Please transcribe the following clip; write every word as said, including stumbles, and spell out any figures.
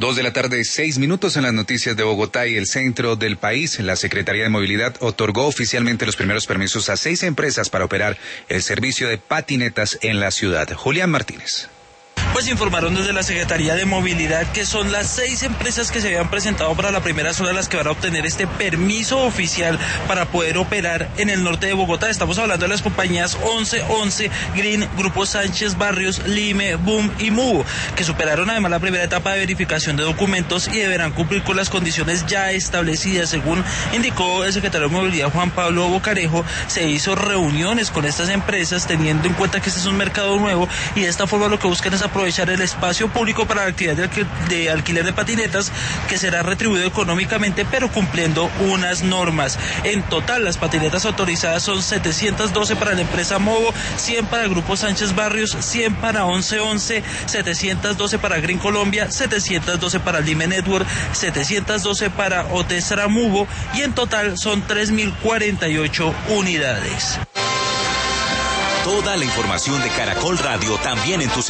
Dos de la tarde, seis minutos en las noticias de Bogotá y el centro del país. La Secretaría de Movilidad otorgó oficialmente los primeros permisos a seis empresas para operar el servicio de patinetas en la ciudad. Julián Martínez. Pues informaron desde la Secretaría de Movilidad que son las seis empresas que se habían presentado para la primera zona las que van a obtener este permiso oficial para poder operar en el norte de Bogotá. Estamos hablando de las compañías once once, Green, Grupo Sánchez Barrios, Lime, Boom y Mubo, que superaron además la primera etapa de verificación de documentos y deberán cumplir con las condiciones ya establecidas. Según indicó el secretario de Movilidad Juan Pablo Bocarejo, se hizo reuniones con estas empresas teniendo en cuenta que este es un mercado nuevo y de esta forma lo que buscan es aprovechar el espacio público para la actividad de, alquil de alquiler de patinetas, que será retribuido económicamente pero cumpliendo unas normas. En total las patinetas autorizadas son setecientas doce para la empresa Movo, cien para el Grupo Sánchez Barrios, cien para once once, setecientas doce para Green Colombia, setecientas doce para Lime Network, setecientas doce para Otesra Mubo y en total son tres mil cuarenta y ocho unidades. Toda la información de Caracol Radio también en tu